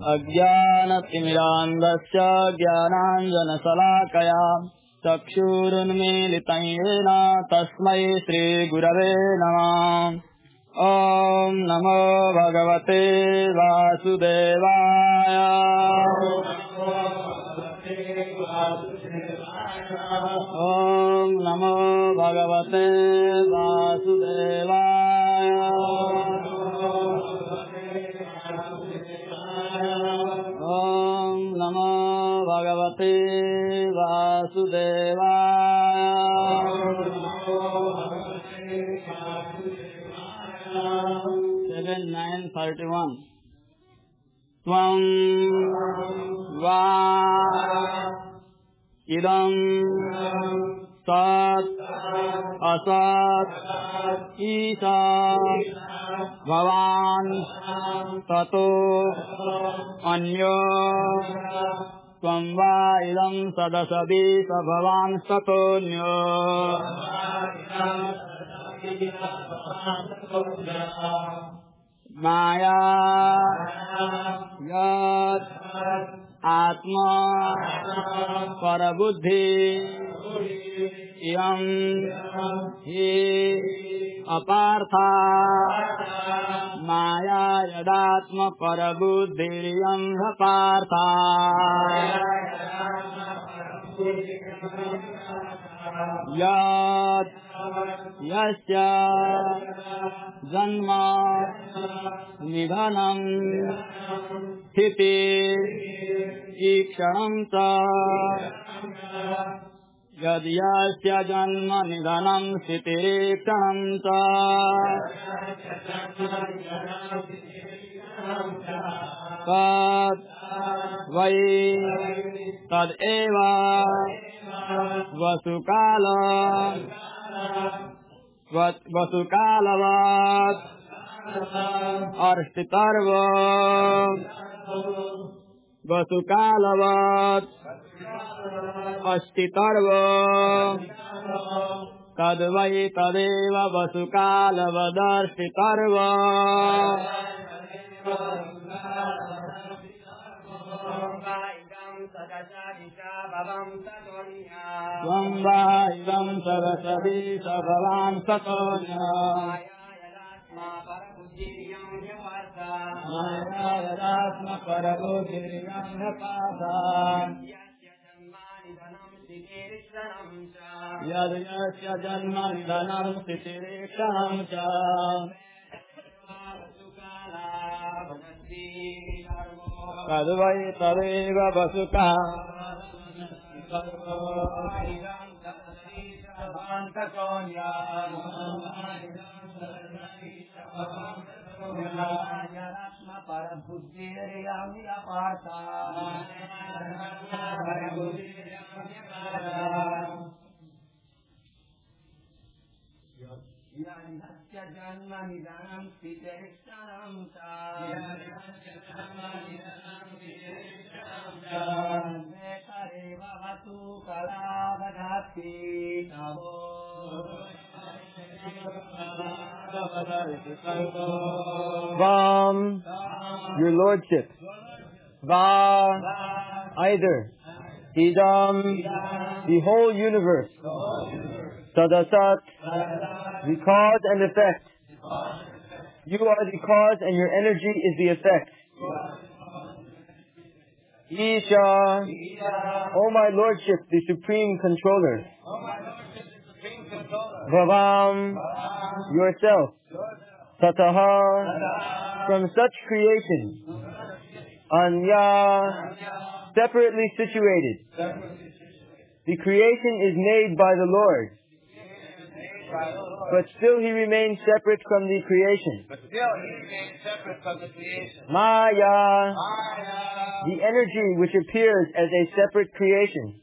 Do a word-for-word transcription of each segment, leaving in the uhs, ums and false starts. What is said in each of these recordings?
अज्ञानतिमिरान्धस्य ज्ञानाञ्जनशलाकया चक्षुरुन्मीलितं येन तस्मै श्रीगुरवे नमः। ॐ नमो भगवते वासुदेवाय। ॐ नमो भगवते वासुदेवाय। ॐ नमो भगवते वासुदेवाय। Seven nine thirty one. Tvam va idam sat asat isa bhavan tato anyo tvam va idam sadasadi sa bhavan satonyo. Maya yat atma parabuddhi yam hi apartha. Maya yadatma parabuddhi yam apartha. Yat yasya janma nidhanam sthiti ikshanam ca. Yad yasya janma nidhanam sthiti ikshanam ca. Tad vai tad eva vasukala vasukalavat arstitarva vasukalavat astitarva tadvai tadeva vasukalavarstitarva. Tvam va idam sarasati sabhavan satonya. Maya yadatma parabuddhiriyam yapasa. Yad yasya janma nidhanam sthitirikshanam ca. Kadvai tadeva vasuka janma nidhanam sthitirikshanam ca. Vekareva vatu kalavadhati tavo. Vam, your lordship. Va, either. Idam, the whole universe. Sadasat, the cause and effect. You are the cause and your energy is the effect. Isha, O my lordship, the supreme controller. Bhavam, yourself. Tataha, from such creation. Anya, separately situated. The creation is made by the Lord. But still he remains separate from the creation. But still he remains separate from the creation. Maya, Maya, the energy which appears as a separate creation.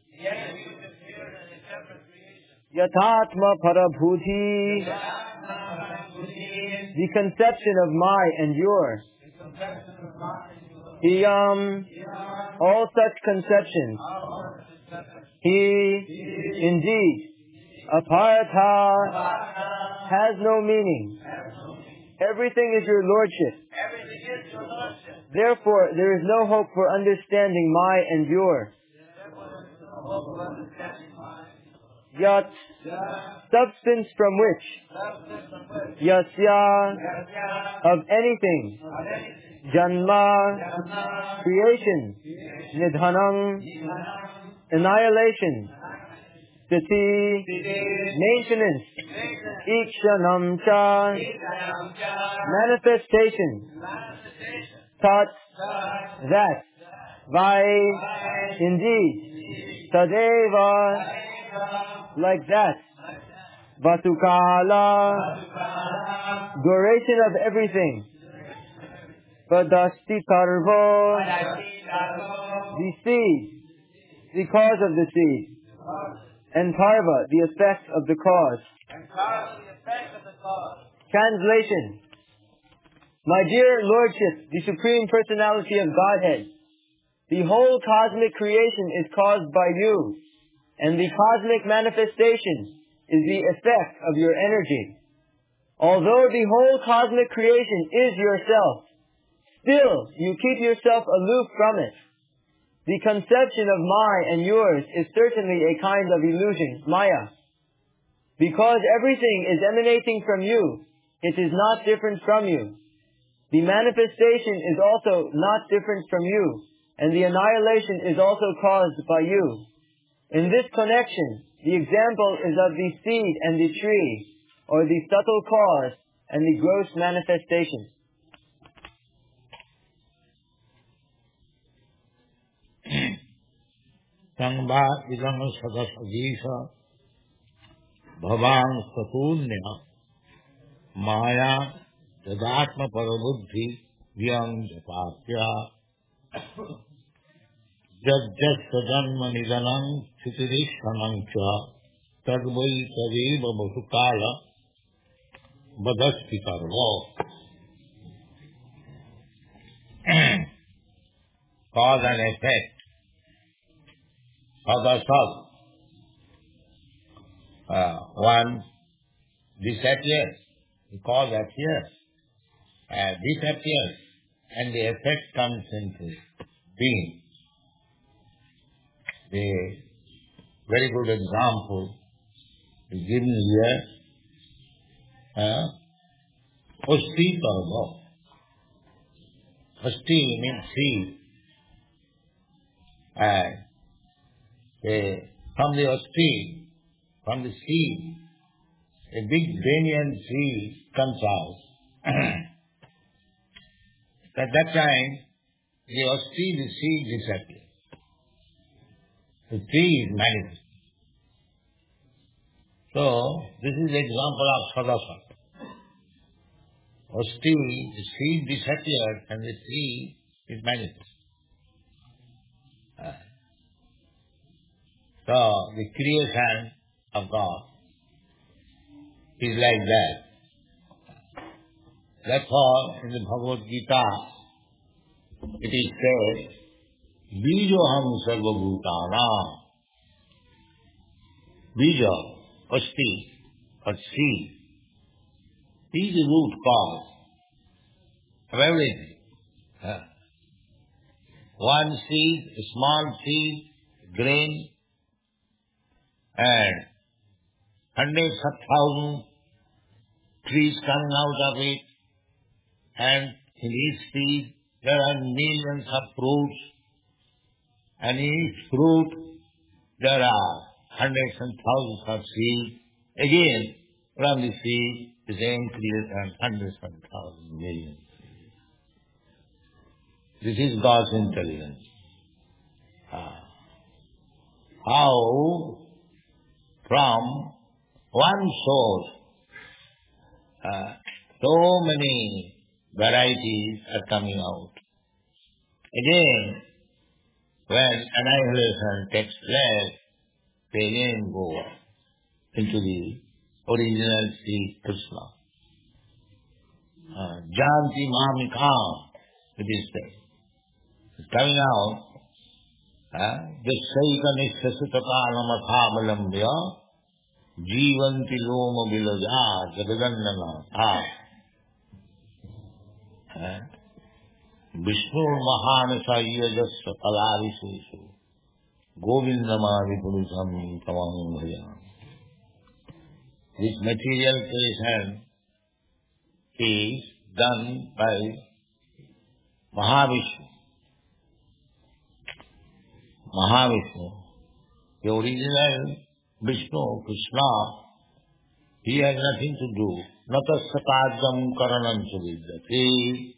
Yatatma parabhuti, the conception of my and your. Iyam, all such conceptions. He, indeed, apartha, has no meaning. Everything is your lordship. Everything is your lordship. Therefore, there is no hope for understanding my and your. Yat, substance from which, yasya, of anything, janma, creation, nidhanam, annihilation, sthiti, maintenance, ikshanam cha, manifestation, tat, that, vai, indeed, tadeva, like that, vatukala, duration of everything, vadasti tarvo, the seed, the cause of the seed, and tarva, the effect of the cause. Translation. My dear Lordship, the Supreme Personality of Godhead, the whole cosmic creation is caused by you, and the cosmic manifestation is the effect of your energy. Although the whole cosmic creation is yourself, still you keep yourself aloof from it. The conception of my and yours is certainly a kind of illusion, maya. Because everything is emanating from you, it is not different from you. The manifestation is also not different from you, and the annihilation is also caused by you. In this connection, the example is of the seed and the tree, or the subtle cause and the gross manifestation. Sangva idam sadasagisa bhavan sapunya maya jadatma parabuddhi vyam japatya Jajjat sajanma nidanam sitirishanam cha tadvai tadeva bhukala badasti karvo. Cause and effect. Sadasad. Uh, one disappears. The cause appears. Uh, disappears. And the effect comes into being. The very good example is given here. Uh, Osti Tarva. Osti means seed. And uh, from the Osti, from the seed, a big banyan tree comes out. At that time, the Osti, the seed disappears. The tree is manifest. So, this is the example of Sadasat. Osti, the seed disappeared and the tree is manifest. Uh, so, the creation of God is like that. Therefore, in the Bhagavad Gita, it is said, Bijoham sarvabhutana. Bija, Osti, or seed, is the root cause of everything. Uh, one seed, a small seed, grain, and hundreds of thousands trees coming out of it, and in each seed there are millions of fruits, and in each fruit there are hundreds and thousands of seeds. Again, from the seed, the same creation, hundreds and thousands, millions. This is God's intelligence. Ah. How from one source uh, so many varieties are coming out. Again, when annihilation takes place, they again go into the original Sri Krishna. Uh, Janti Mamikam, it is there. It's coming out. Jasaika nishasitaka namathamalambya jivanti loma vilaja jagadannana. Vishnu Mahanasa Yajasya Kalaviseshu Govindamadi Purusam Tamam Bhajam. This material creation is done by Mahavishnu. Mahavishnu, the original Vishnu, Krishna, he has nothing to do. Natasakajam karanam suvidyate.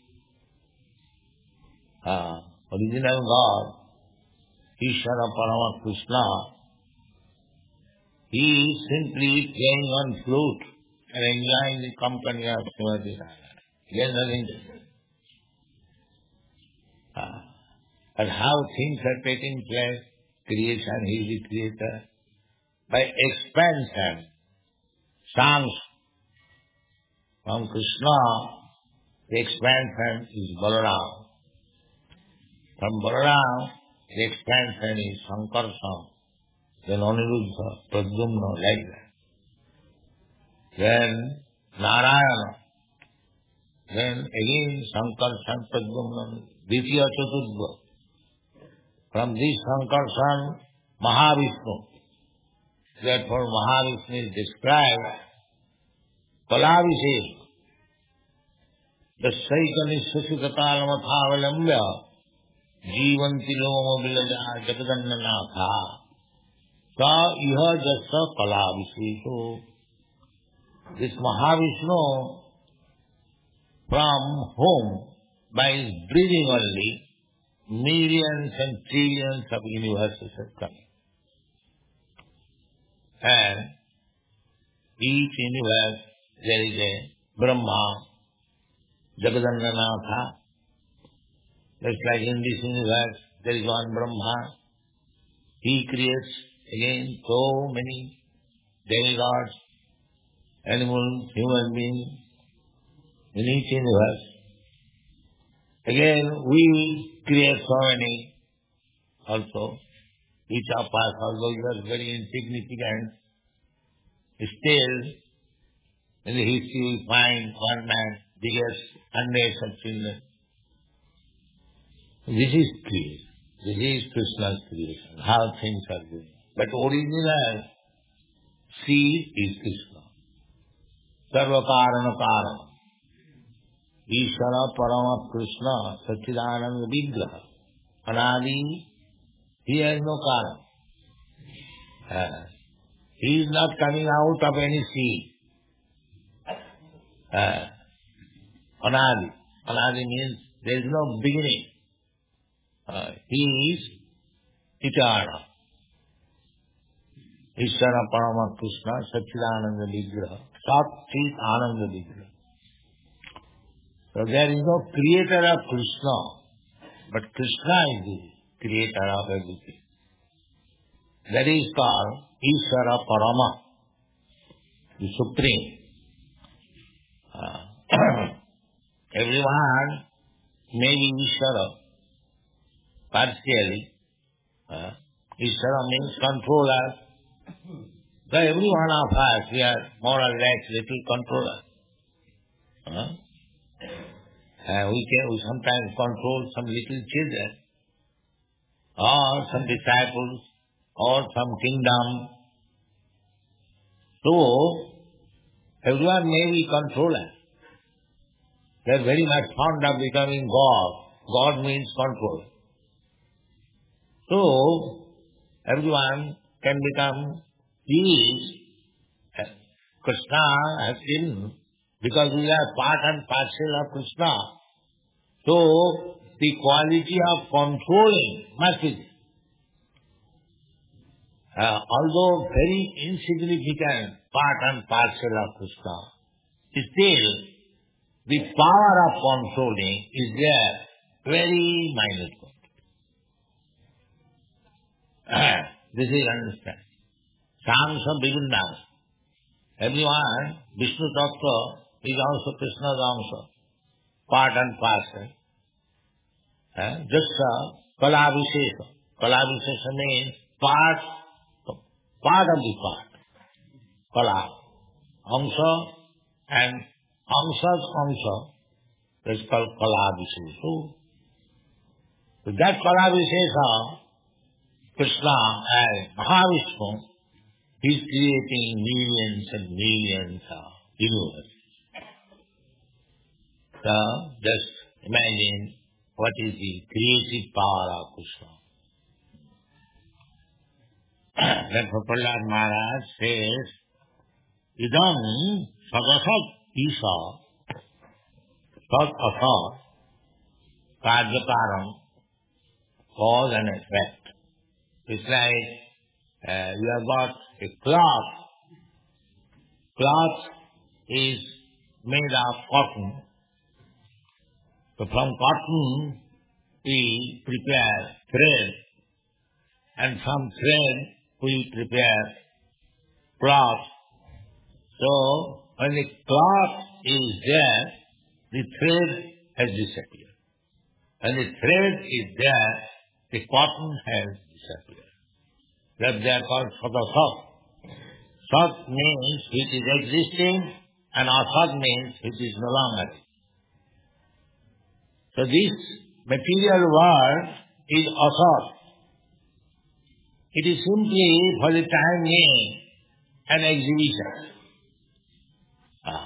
Ah, original God, Ishvara Parama Krishna, he is simply playing on flute and enjoying the company of Srimati Radha. He has nothing to do. Ah, but how things are taking place, creation, he is the creator. By expansion, songs from Krishna, the expansion is Balaram. From Balaram, the expansion is Sankarsana, then Aniruddha, Pradyumna, like that. Then Narayana, then again Sankarsana, Pradyumna, Ditya Chaturdha. From this Sankarsana, Mahavishnu. Therefore Mahavishnu is described Kalaviseshu. The Saitani Sasukatalamatavalambya Jivanti Loma Vilaja Jagadannanatha. Sa iha jasa Kalaviseshu. This Mahavishnu, from whom, by his breathing only, millions and trillions of universes have come. And each universe there is a Brahma, Jagadannanatha. Just like in this universe there is one Brahma. He creates again so many demigods, animals, human beings in each universe. Again we create so many also. Each of us, although you are very insignificant, still in the history we find one man, biggest hundreds of children. This is creation. This is Krishna's creation, how things are going. But original seed is Krishna. Sarva Karana Karana. Ishvara Parama Krishna, Satchidananda Vigraha. Anadi, he has no Karana. Uh, he is not coming out of any seed. Uh, Anadi. Anadi means there is no beginning. Uh, he is eternal. Ishvara Parama Krishna, Satchidananda Vigraha. Sat Chit Ananda Vigraha. So there is no creator of Krishna, but Krishna is the creator of everything. That is called Ishvara Parama, the Supreme. Uh, everyone may be Ishvara, partially. Uh, Ishvara means controller. So every one of us, we are more or less little controller. Uh, uh, we can we sometimes control some little children, or some disciples, or some kingdom. So, everyone may be controller. They are very much fond of becoming God. God means control. So, everyone can become peace. Krishna has been, because we are part and parcel of Krishna. So, the quality of controlling must be uh, although very insignificant part and parcel of Krishna, still the power of controlling is there, very minute. Uh, this is understand. Samsa Bivindana. Everyone, Vishnu Tattva is also Krishna's also, part and parcel. Uh, just uh, Kalavisesha. Kalavisesha means part, part of the part. Kala. Amsa and Amsa's Amsa. That's called Kala-Vishesha. So that Kala-Vishesha, Krishna as Mahavishnu, is creating millions and millions of universes. So just imagine what is the creative power of Krishna. Therefore Prahlad Maharaj says, Idam sadasat isa sat asat karyakaram, cause and effect. It's like uh, you have got a cloth. Cloth is made of cotton. So from cotton we prepare thread, and from thread we prepare cloth. So when the cloth is there, the thread has disappeared. When the thread is there, the cotton has disappeared. That they are called sadasat. Sat means which is existing, and asat means which is no longer. So this material world is asat. It is simply for the time being an exhibition. Ah.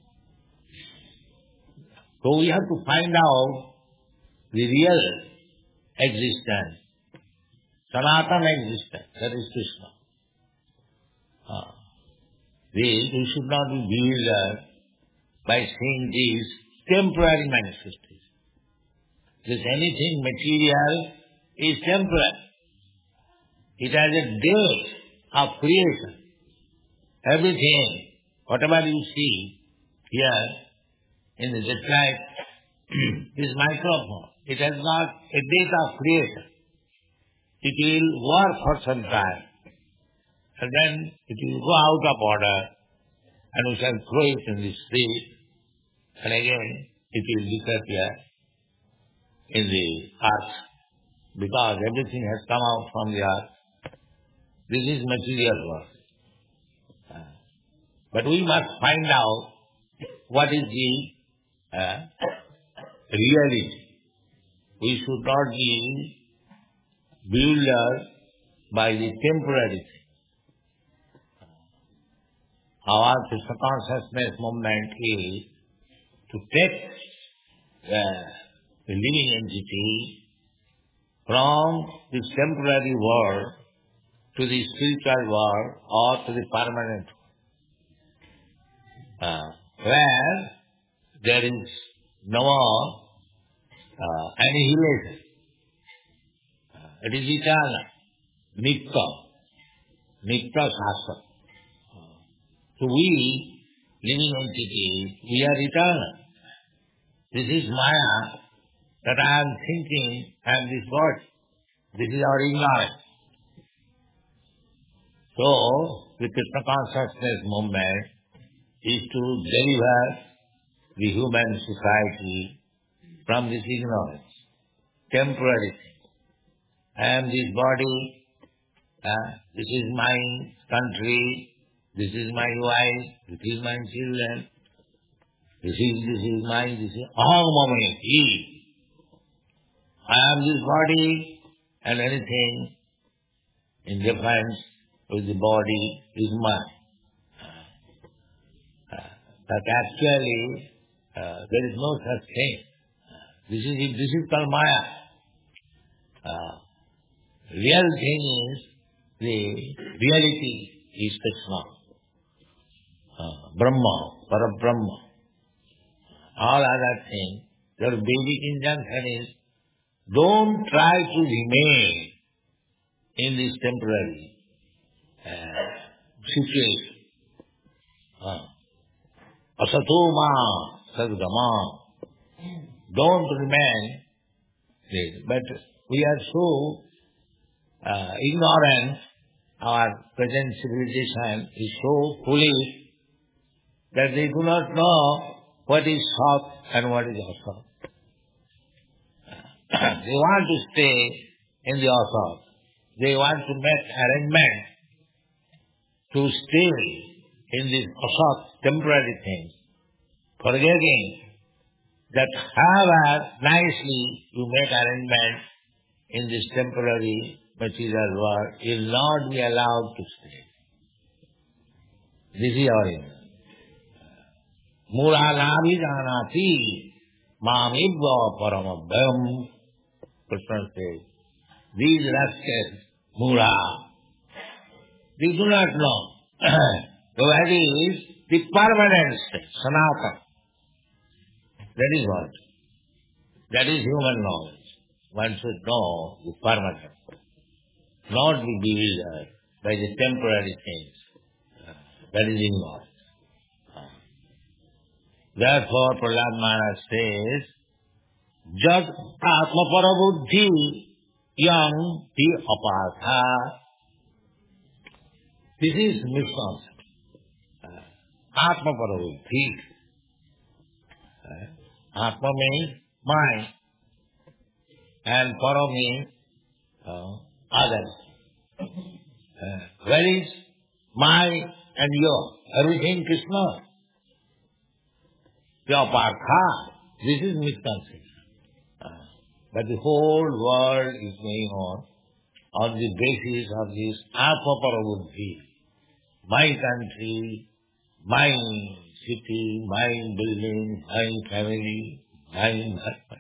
So we have to find out the real existence, Sanatana existence, that is Krishna. Ah. We, we should not be bewildered by seeing these temporary manifestations. Because anything material is temporary. It has a date of creation. Everything, whatever you see here in the just like this microphone, it has got a date of creation. It will work for some time, and then it will go out of order, and we shall throw it in the street, and again it will disappear in the earth, because everything has come out from the earth. This is material world. Uh, but we must find out what is the uh, reality. We should not be bewildered by the temporary thing. Our Krishna consciousness movement is to take uh, the living entity from this temporary world to the spiritual world or to the permanent world, uh, where there is no more uh, annihilation. Uh, it is eternal, nitya, nitya shastra. Uh, so we, living entities, we are eternal. This is Maya, that I am thinking I am this body. This is our ignorance. So, the Krishna consciousness movement is to deliver the human society from this ignorance, temporary thing. I am this body, uh, this is my country, this is my wife, this is my children, this is, this is my, this is, all moment, he. I am this body, and anything in difference with the body is mine. Uh, but actually, uh, there is no such thing. Uh, this is this is called Maya. Uh, real thing is, the reality is Krishna. Uh, Brahma, Parabrahma. All other things, your basic injunction is, don't try to remain in this temporary Uh, situation. Uh, Asatoma sadgama. Don't remain there. But we are so uh, ignorant, our present civilization is so foolish that they do not know what is soft and what is asat. They want to stay in the asat. They want to make arrangements to stay in these asat, temporary things, forgetting that however nicely you make arrangement in this temporary material world, you will not be allowed to stay. This is our aim. Mura nabhijanati mamibva paramabhyam. Krishna says, these rascals, Mura, they do not know. That is the permanent state, Sanatana. That is what? That is human knowledge. One should know the permanent, not be bewildered by the temporary things. That is involved. Therefore, Prahlad Maharaj says, Jad Atma Parabuddhi Yang Ti Apatha. This is misconception. Atma Parabuddhi. Atma means mind, and Para means uh, others. Uh, where is my and your? Everything Krishna. Vyapatha. This is misconception. Uh, but the whole world is going on on the basis of this Atma Parabuddhi. My country, my city, my building, my family, my husband.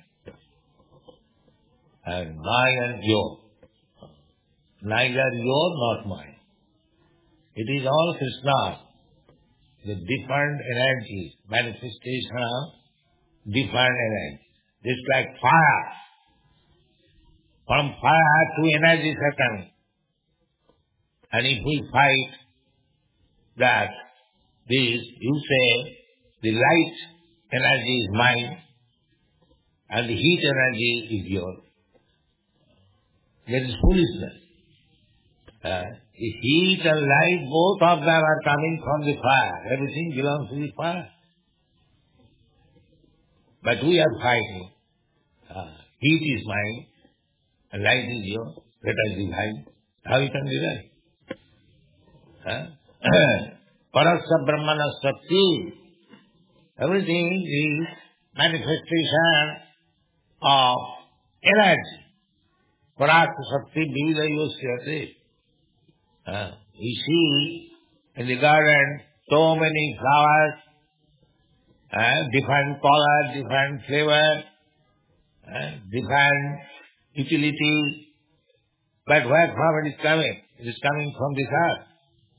And my and your. Neither your not mine. It is all Krishna. The different energies, manifestation of different energies. Just like fire. From fire two energies are coming. And if we fight that, this, you say, the light energy is mine, and the heat energy is yours. That is foolishness. Uh, the heat and light, both of them are coming from the fire. Everything belongs to the fire. But we are fighting. Uh, heat is mine, and light is yours. Let us divide. How we can divide? Uh? Parasya Brahmana Sakti. Everything is manifestation of energy. Parasya Sakti Bhila Yosyate. We see in the garden so many flowers, uh, different color, different flavor, uh, different utility. But where from it is coming? It is coming from this earth.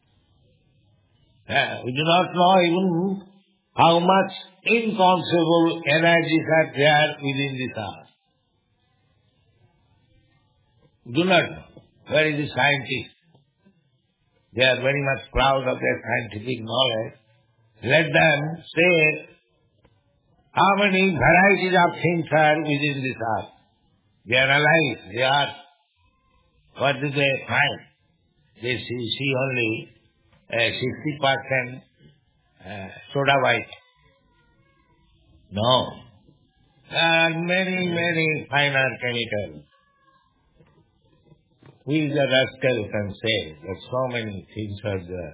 Uh, we do not know even how much inconceivable energies are there within this earth. We do not know. Where is the scientist? They are very much proud of their scientific knowledge. Let them say how many varieties of things are within this earth. They are alive. They are. What do they find? They see, see only uh, sixty percent uh, soda white. No. There are many, many finer chemicals. We the rascal can say that so many things are there.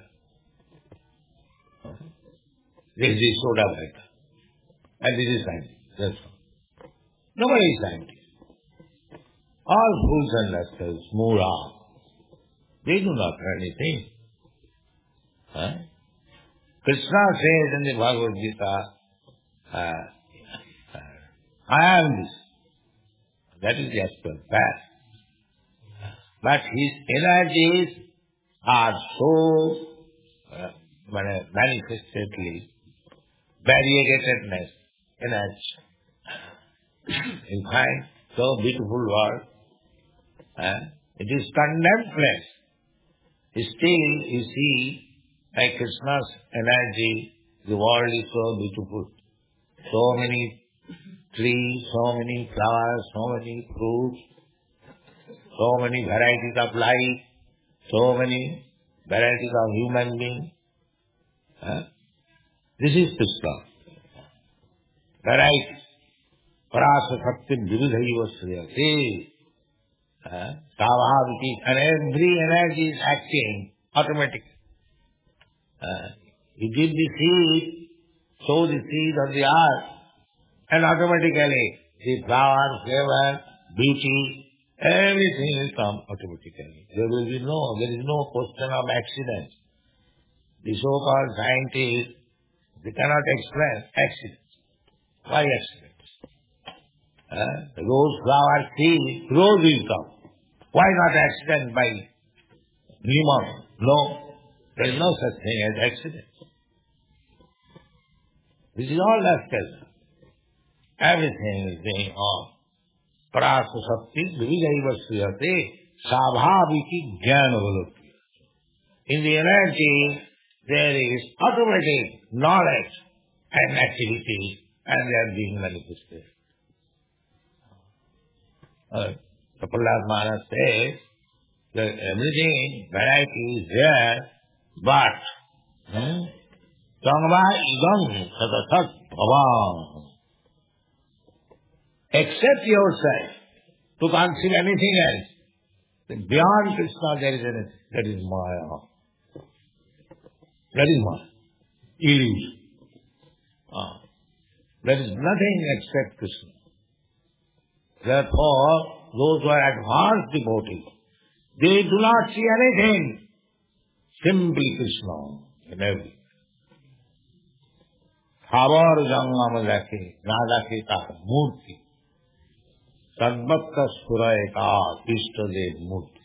This is soda white. And this is science. That's all. Nobody is scientist. All fools and rascals, Mura. They do not know anything. Huh? Krishna says in the Bhagavad Gita, uh, uh, I am this. That is the actual fact. But his energies are so uh, manifestedly variegatedness, energy. In fact, so beautiful world. Uh, it is condemned place. Still, you see, like Krishna's energy, the world is so beautiful. So many trees, so many flowers, so many fruits, so many varieties of life, so many varieties of human beings. Huh? This is Krishna. Varieties. Parasa Saktim Vividhaiva Sriyate. Savaviti. And every energy is acting automatically. Uh, you give the seed, sow the seed of the earth, And automatically the power, flavor, beauty, everything will come automatically. There will be no, there is no question of accident. The so-called scientists, they cannot explain accidents. Why accidents? Uh, the rose flower seed, rose will come. Why not accident by pneumonia? No, there is no such thing as accident. This is all natural. Everything is going on. Prasa Shakti Dvijaiva Sriyate Sabhaviti Jnana Valokya. In the energy, there is automatic knowledge and activity, and they are being manifested. Uh, the Prahlad Maharaj says that everything, variety is there, but Tangva idam sadatat bhavam. Accept yourself to conceive anything else. Beyond Krishna there is anything. That is Maya. That is Maya. Illusion. Ah. There is nothing except Krishna. Therefore, those who are advanced devotees, they do not see anything. Simply Krishna in everything. Thavar jangam lakhe, nadake ta murti. Sadbhatta surayaka ishtadev murti.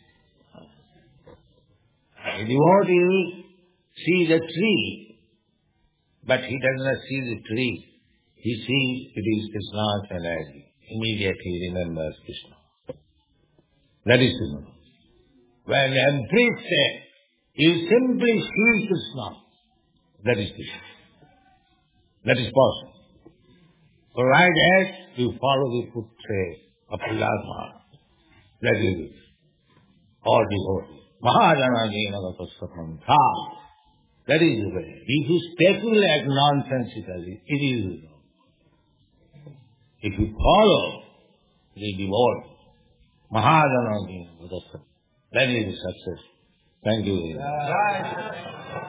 A devotee sees a tree, but he does not see the tree. He sees it is Krishna's energy. Immediately remembers Krishna. That is Krishna. When a priest says, you simply see Krishna, that is Krishna. That is possible. So right as you follow the footsteps of Prahlad Maharaj, that is it. Or devotee. Mahajana Gata Sattva. That is the way. If you speculate nonsensically, it is the way. If you follow the devotee, Mahajana Gata Sattva, that is the success. Thank you very much.